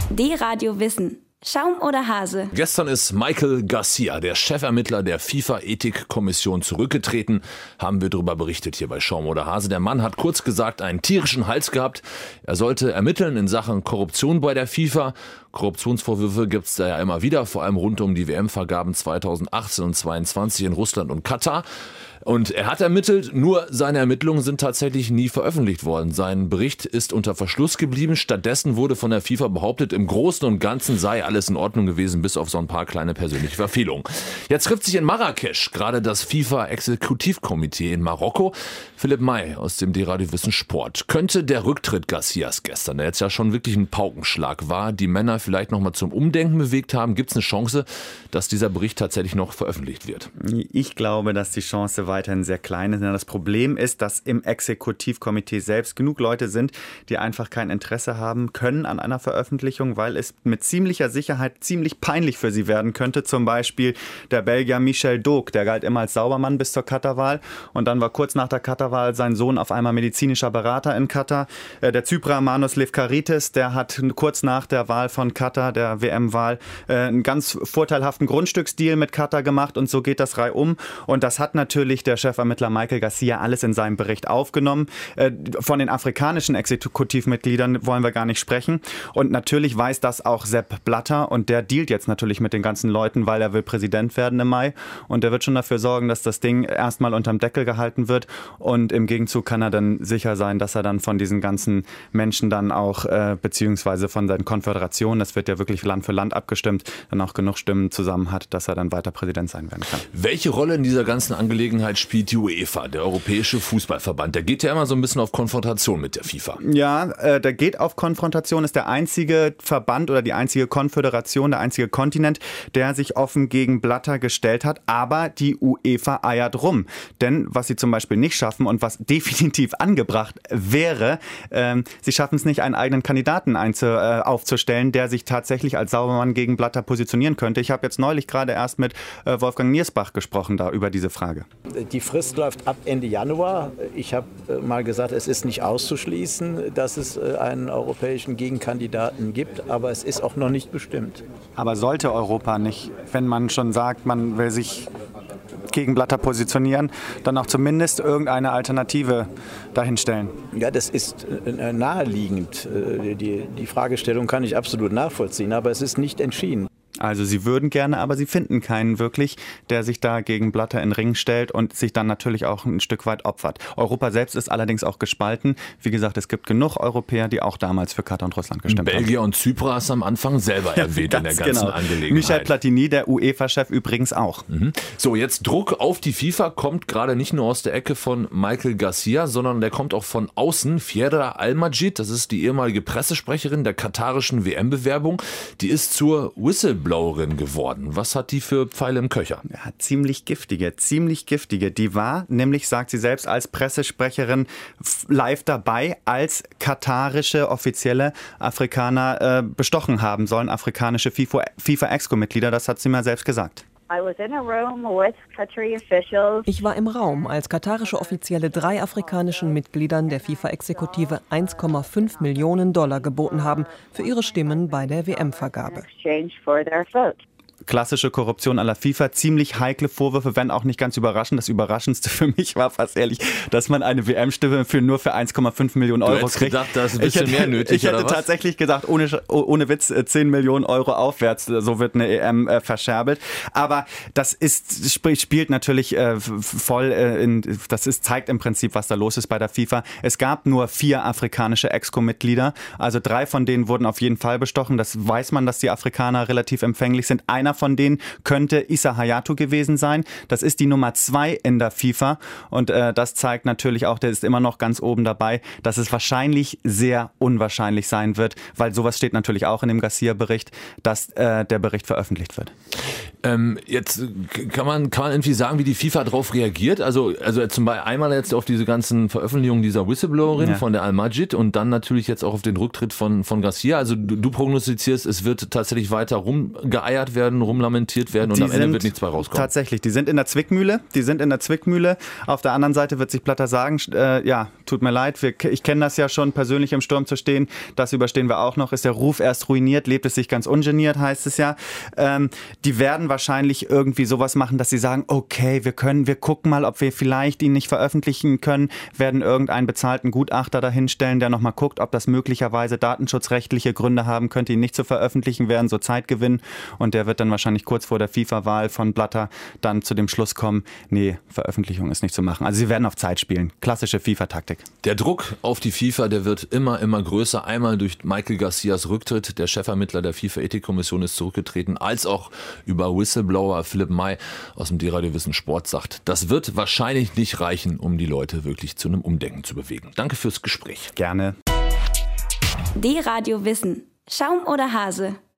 D-Radio Wissen. Schaum oder Hase? Gestern ist Michael Garcia, der Chefermittler der FIFA-Ethikkommission, zurückgetreten. Haben wir darüber berichtet hier bei Schaum oder Hase. Der Mann hat kurz gesagt einen tierischen Hals gehabt. Er sollte ermitteln in Sachen Korruption bei der FIFA. Korruptionsvorwürfe gibt es da ja immer wieder, vor allem rund um die WM-Vergaben 2018 und 2022 in Russland und Katar. Und er hat ermittelt, nur seine Ermittlungen sind tatsächlich nie veröffentlicht worden. Sein Bericht ist unter Verschluss geblieben. Stattdessen wurde von der FIFA behauptet, im Großen und Ganzen sei alles in Ordnung gewesen, bis auf so ein paar kleine persönliche Verfehlungen. Jetzt trifft sich in Marrakesch gerade das FIFA-Exekutivkomitee in Marokko. Philipp May aus dem D-Radio Wissen Sport. Könnte der Rücktritt Garcias gestern, der jetzt ja schon wirklich ein Paukenschlag war, die Männer vielleicht nochmal zum Umdenken bewegt haben? Gibt es eine Chance, dass dieser Bericht tatsächlich noch veröffentlicht wird? Ich glaube, dass die Chance weiterhin sehr klein ist. Das Problem ist, dass im Exekutivkomitee selbst genug Leute sind, die einfach kein Interesse haben können an einer Veröffentlichung, weil es mit ziemlicher Sicherheit ziemlich peinlich für sie werden könnte. Zum Beispiel der Belgier Michel Dauque, der galt immer als Saubermann bis zur Katarwahl und dann war kurz nach der Katarwahl sein Sohn auf einmal medizinischer Berater in Katar. Der Zyprer Manos Lefkaritis, der hat kurz nach der Wahl von Katar, der WM-Wahl, einen ganz vorteilhaften Grundstücksdeal mit Katar gemacht und so geht das reihum. Und das hat natürlich der Chefermittler Michael Garcia alles in seinem Bericht aufgenommen. Von den afrikanischen Exekutivmitgliedern wollen wir gar nicht sprechen. Und natürlich weiß das auch Sepp Blatter und der dealt jetzt natürlich mit den ganzen Leuten, weil er will Präsident werden im Mai. Und der wird schon dafür sorgen, dass das Ding erstmal unterm Deckel gehalten wird. Und im Gegenzug kann er dann sicher sein, dass er dann von diesen ganzen Menschen dann auch, beziehungsweise von seinen Konföderationen, das wird ja wirklich Land für Land abgestimmt, dann auch genug Stimmen zusammen hat, dass er dann weiter Präsident sein werden kann. Welche Rolle in dieser ganzen Angelegenheit spielt die UEFA, der Europäische Fußballverband? Der geht ja immer so ein bisschen auf Konfrontation mit der FIFA. Ja, der geht auf Konfrontation, ist der einzige Verband oder die einzige Konföderation, der einzige Kontinent, der sich offen gegen Blatter gestellt hat. Aber die UEFA eiert rum. Denn was sie zum Beispiel nicht schaffen und was definitiv angebracht wäre, sie schaffen es nicht, einen eigenen Kandidaten aufzustellen, der sich tatsächlich als Saubermann gegen Blatter positionieren könnte. Ich habe jetzt neulich gerade erst mit Wolfgang Niersbach gesprochen da über diese Frage. Die Frist läuft ab Ende Januar. Ich habe mal gesagt, es ist nicht auszuschließen, dass es einen europäischen Gegenkandidaten gibt, aber es ist auch noch nicht bestimmt. Aber sollte Europa nicht, wenn man schon sagt, man will sich gegen Blatter positionieren, dann auch zumindest irgendeine Alternative dahinstellen? Ja, das ist naheliegend. Die Fragestellung kann ich absolut nachvollziehen, aber es ist nicht entschieden. Also sie würden gerne, aber sie finden keinen wirklich, der sich da gegen Blatter in den Ring stellt und sich dann natürlich auch ein Stück weit opfert. Europa selbst ist allerdings auch gespalten. Wie gesagt, es gibt genug Europäer, die auch damals für Katar und Russland gestimmt haben. Belgier und Zyprer hast du am Anfang selber erwähnt in der ganzen Angelegenheit. Michel Platini, der UEFA-Chef übrigens auch. So, jetzt Druck auf die FIFA kommt gerade nicht nur aus der Ecke von Michael Garcia, sondern der kommt auch von außen. Fiera Al-Majid, das ist die ehemalige Pressesprecherin der katarischen WM-Bewerbung, die ist zur Whistleblowerin geworden. Was hat die für Pfeile im Köcher? Ja, ziemlich giftige. Die war nämlich, sagt sie selbst, als Pressesprecherin live dabei, als katarische offizielle Afrikaner bestochen haben sollen, afrikanische FIFA-Exco-Mitglieder. Das hat sie mir selbst gesagt. Ich war im Raum, als katarische Offizielle 3 afrikanischen Mitgliedern der FIFA-Exekutive 1,5 Millionen $ geboten haben für ihre Stimmen bei der WM-Vergabe. Klassische Korruption à la FIFA, ziemlich heikle Vorwürfe, wenn auch nicht ganz überraschend. Das Überraschendste für mich war fast ehrlich, dass man eine WM-Stimme nur für 1,5 Millionen Euro kriegt. Gedacht, da ist ein bisschen mehr nötig, ich hätte tatsächlich gesagt, ohne Witz, 10 Millionen Euro aufwärts, so wird eine EM verscherbelt. Aber das spielt natürlich zeigt im Prinzip, was da los ist bei der FIFA. Es gab nur 4 afrikanische Exco-Mitglieder, also 3 von denen wurden auf jeden Fall bestochen. Das weiß man, dass die Afrikaner relativ empfänglich sind. Einer von denen könnte Issa Hayatou gewesen sein. Das ist die Nummer 2 in der FIFA und das zeigt natürlich auch, der ist immer noch ganz oben dabei, dass es wahrscheinlich sehr unwahrscheinlich sein wird, weil sowas steht natürlich auch in dem Garcia-Bericht, dass der Bericht veröffentlicht wird. Jetzt kann man irgendwie sagen, wie die FIFA darauf reagiert. Also zum Beispiel einmal jetzt auf diese ganzen Veröffentlichungen dieser Whistleblowerin von der Al-Majid und dann natürlich jetzt auch auf den Rücktritt von Garcia. Also du prognostizierst, es wird tatsächlich weiter rumgeeiert werden rumlamentiert werden und am Ende wird nichts bei rauskommen. Tatsächlich, die sind in der Zwickmühle. Auf der anderen Seite wird sich Blatter sagen, tut mir leid, ich kenne das ja schon, persönlich im Sturm zu stehen, das überstehen wir auch noch. Ist der Ruf erst ruiniert, lebt es sich ganz ungeniert, heißt es ja. Die werden wahrscheinlich irgendwie sowas machen, dass sie sagen, okay, wir gucken mal, ob wir vielleicht ihn nicht veröffentlichen können, werden irgendeinen bezahlten Gutachter dahinstellen, der nochmal guckt, ob das möglicherweise datenschutzrechtliche Gründe haben könnte, ihn nicht zu veröffentlichen, werden so Zeitgewinn und der wird dann wahrscheinlich kurz vor der FIFA-Wahl von Blatter dann zu dem Schluss kommen, nee, Veröffentlichung ist nicht zu machen. Also sie werden auf Zeit spielen. Klassische FIFA-Taktik. Der Druck auf die FIFA, der wird immer größer. Einmal durch Michael Garcias Rücktritt, der Chefermittler der FIFA-Ethikkommission ist zurückgetreten, als auch über Whistleblower Philipp May aus dem D-Radio Wissen Sport sagt, das wird wahrscheinlich nicht reichen, um die Leute wirklich zu einem Umdenken zu bewegen. Danke fürs Gespräch. Gerne. D-Radio Wissen. Schaum oder Hase?